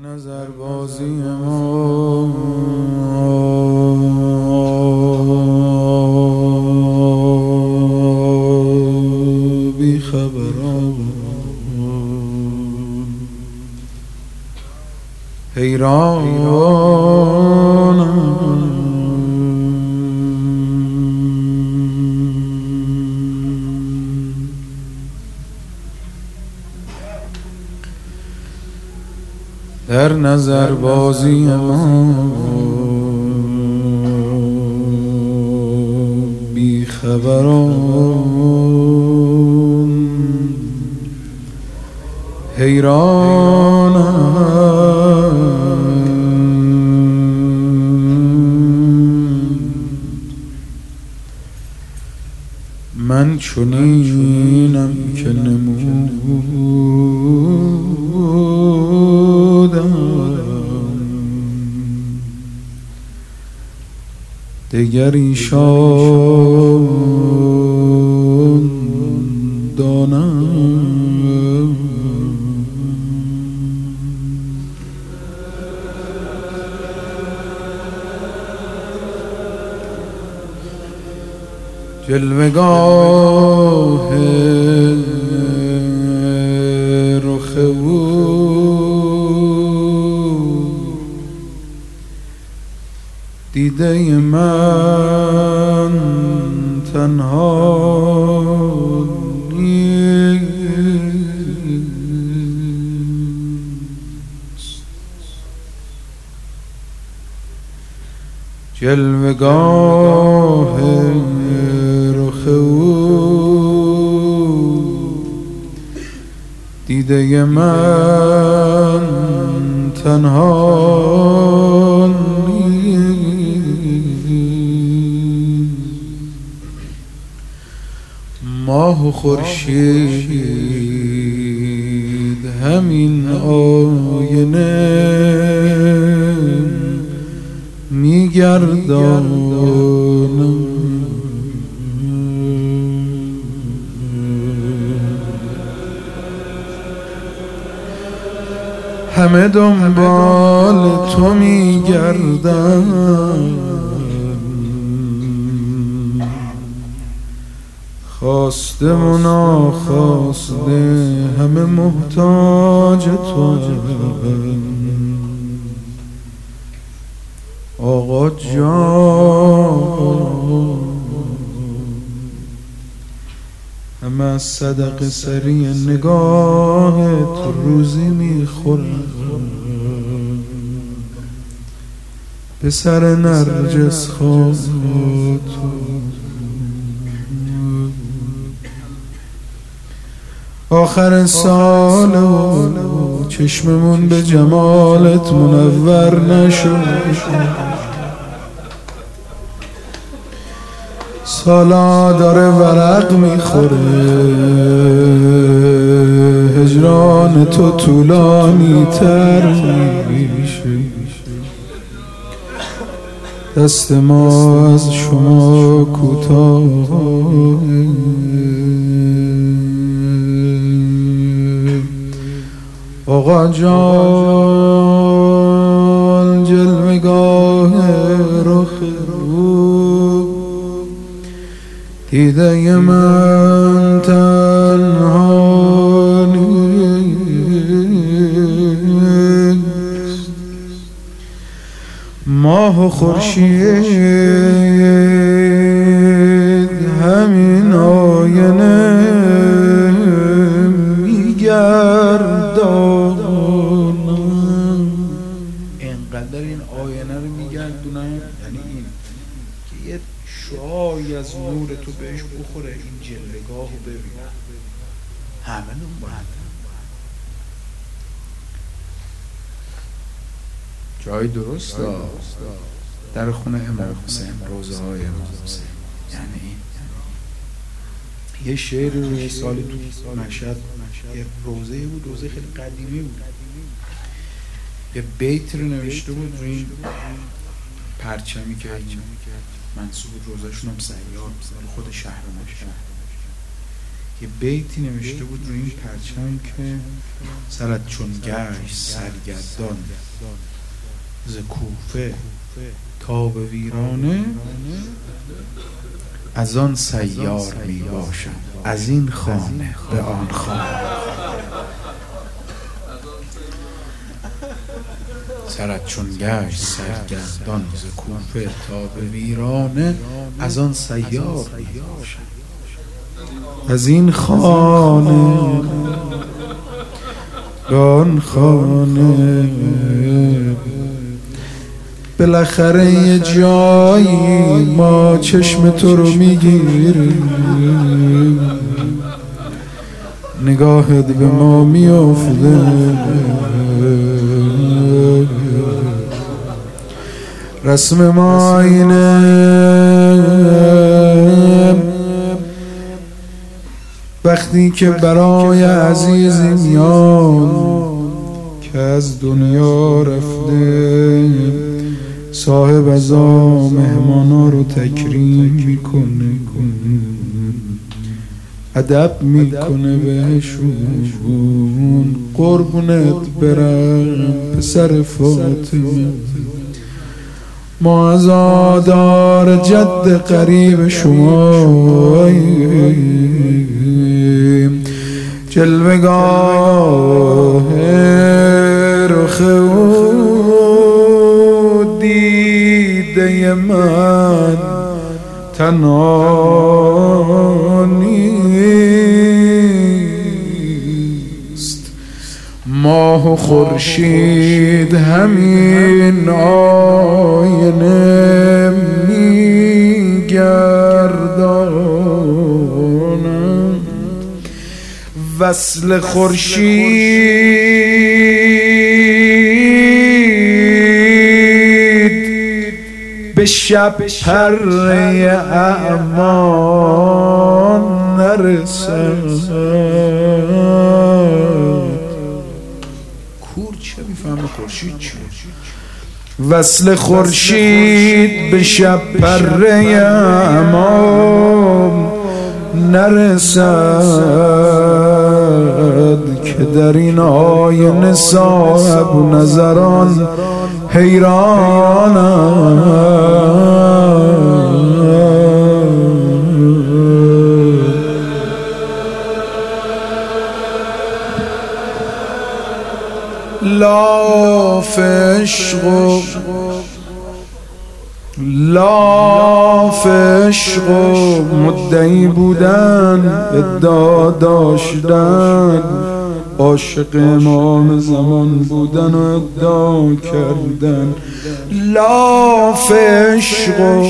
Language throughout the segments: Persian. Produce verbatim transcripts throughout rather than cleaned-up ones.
نظر بازی ما بی خبران حیرانم در نظر بازی ما بی خبران حیرانم من چنینم که نمودم دگر ایشان دانم جلوگاه رخ او دیده من تنها نیست جلوگاه رخ او دیده من تنها ماه و خورشید همین آینه میگردانم همه دنبال تو میگردم خواسته و ناخواسته همه محتاج تو آقا جان همه از صدقه سری نگاه تو روزی میخورم به سر نرجس خواه تو آخر سال و چشممون به جمالت منور نشد سالا داره ورق میخوره هجران تو طولانی تر میشه دست ما از شما کوتاه آقا جان جلوگاه رخ او دیده من تنها نیست ماه و خورشید همین آینه میگردانم اینقدر این آینه رو میگردونم یعنی این که یه شعاعی از نور تو بهش بخوره این جلوگاه رو ببین همه دنبالت جای درست در خونه امام حسین روزه های امام حسین یعنی این یه شعر روی سالی تو مشهد یه روزه بود روزه خیلی قدیمی بود یه بیت رو نوشته بود روی این پرچمی که منصوب روزهشون هم سیار خود شهر مشهد یه بیتی نوشته بود روی این پرچم که سرت چون گشت سرگردان ز کوفه تا به ویرانه، از آن سیار می باشم از این خانه به آن خانه. سرت چون گشت سرگردان ز کوفه تا به ویرانه، از آن سیار می باشم از این خانه به آن خانه. بالاخره یه جایی ما چشم تو رو میگیریم، نگاهت به ما میافته، رسم ما اینه وقتی که برای عزیزی میان که از دنیا رفته، صاحب ازا مهمانا رو تکریم میکنه، ادب میکنه بهشون. قربونت برم پسر فاطمه، ما عزادار جد قریب شما، جلوگاه رخ او دیده من تنها نیست، ماه و خورشید همین آینه میگردانند، وصل خورشید به شب پره اعمان نرسد. کور چه میفهمه خورشید چیه؟ وصل خورشید به شب پره اعمان نرسد، که در این آینه صاحب نظران حیرانند. لاف عشق و لاف عشق و مدعی بودن، ادعا داشتن، عاشق امام زمان بودن و ادعا کردن. لاف عشق و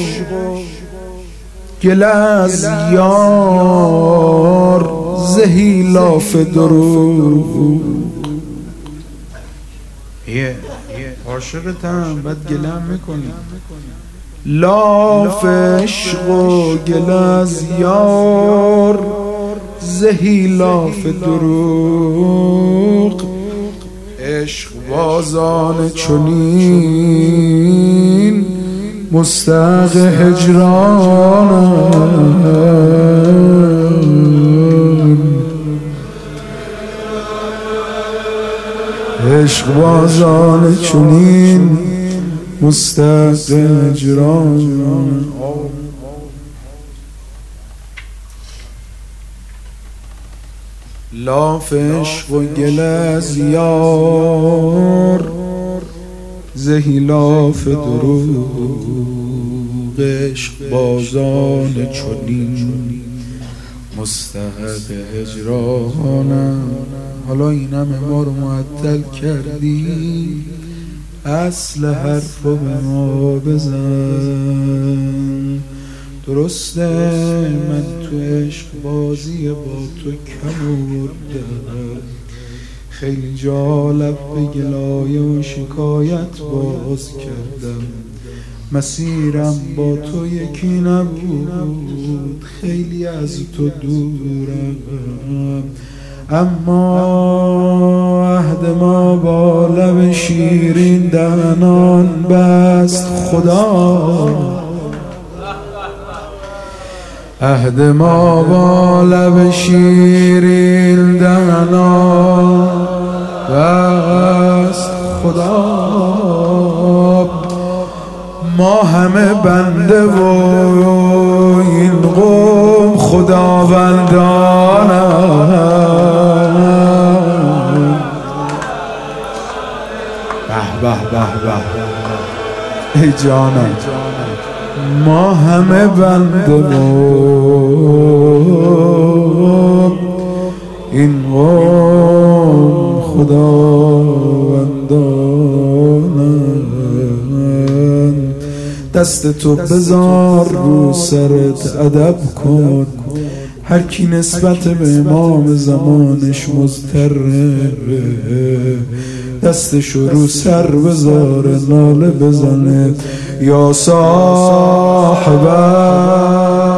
گله از یار، زهی لاف دروغ. یه عاشقتم بعد گله میکنی. لاف عشق و گله از یار، زهی لاف دروغ. عشق بازان چنین مستحق هجرانند، عشق بازان چنین مستحق هجرانند. لاف عشق و گله از یار، زهی لاف دروغ. عشق بازان چنین مستحق هجرانند. حالا این همه ما رو معطل کردی، اصل حرف رو به ما بزن. درسته من تو عشق بازی با تو کم آوردم، خیلی جا لب به گلایه و شکایت باز کردم. مسیرم با تو یکی نبود، خیلی از تو دورم، اما عهد ما با لب شیرین دهنان بست. خدا عهد ما با لب شیرین دهنا بست خدا، ما همه بنده و این قوم خداوندانند. به به به به ای جانم، ما همه بنده و این قوم خداوندانند. دست تو بذار رو سرت ادب کن، هر کی نسبت به امام زمانش مضطره دستشو رو سر بذاره ناله بزنه یا صاحب